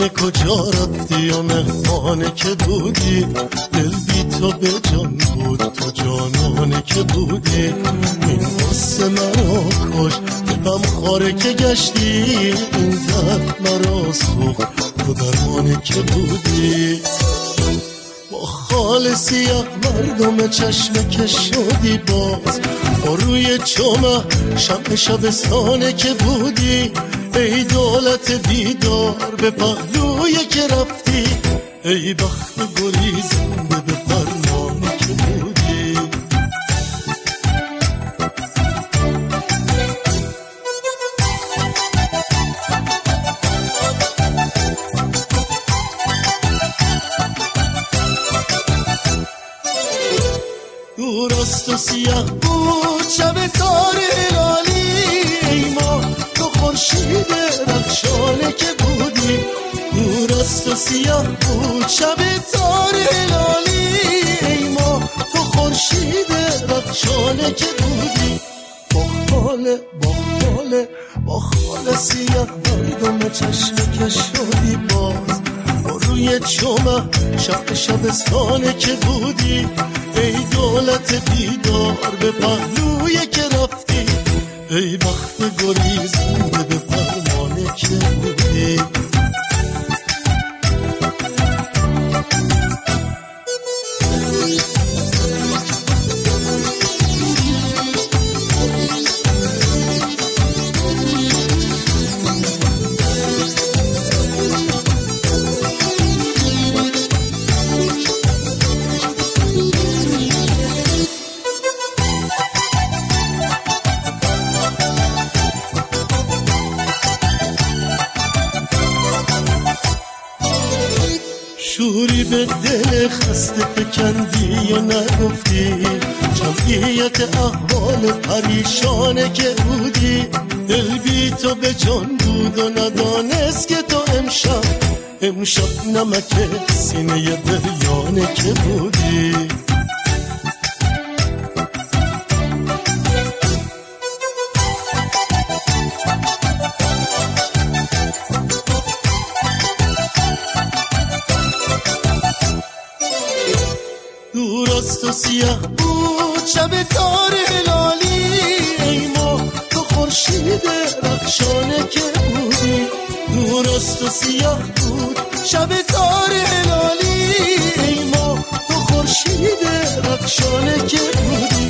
دیگه کجا رفتی و مهمانه که بودی؟ دل بی تو به جان بود، تو جانانه که بودی. این غصه مرا کش که غم خواره که گشتی، این درد مرا سوخت تو درمانه که بودی. با خال سیاه مردم چشم که شدی باز، با روی چمه شب شبستانه که بودی. ای دولت بیدار به پهلوی که رفتی، ای بخت گریزنده به فرمانه که بودی. دور است و سیاه بود شب تار هلالی، ای ما تو خورشید رخشانه که بودی. دور است و سیاه بود شب تار هلالی، ای ما تو خورشید رخشانه که بودی. با خال سیاه مردم چشم که شدی باز، با روی چمه شب شبستانه که بودی. ای دولت بیدار به پهلوی که رفتی، ای بخت گریزنده به فرمانه که بودی. شوری به دل خسته فکندی و نگفتی، جمعیت احوال پریشانه که بودی. دل بی تو به جان بود و ندانست که تو امشب نمک سینه بریانه که بودی. دور است و سیاه بود شب تار هلالی، ای ما تو خورشید رخشانه که بودی. دور است و سیاه بود شب تار هلالی، ای ما تو خورشید رخشانه که بودی.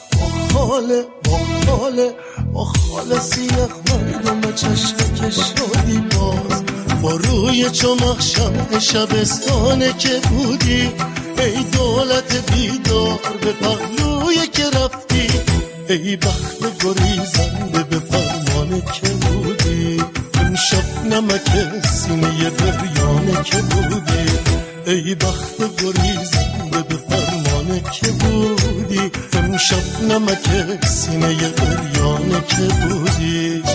با خال سیاه مردم چشم که شدی باز، با روی چمخ شمع شبستانه که بودی. ای دولت بیدار به پهلوی که رفتی، ای بخت گریزنده به فرمانه که بودی. امشب نمک سینه بریانه که بودی، ای بخت گریزنده به فرمانه که بودی. امشب نمک سینه بریانه که بودی.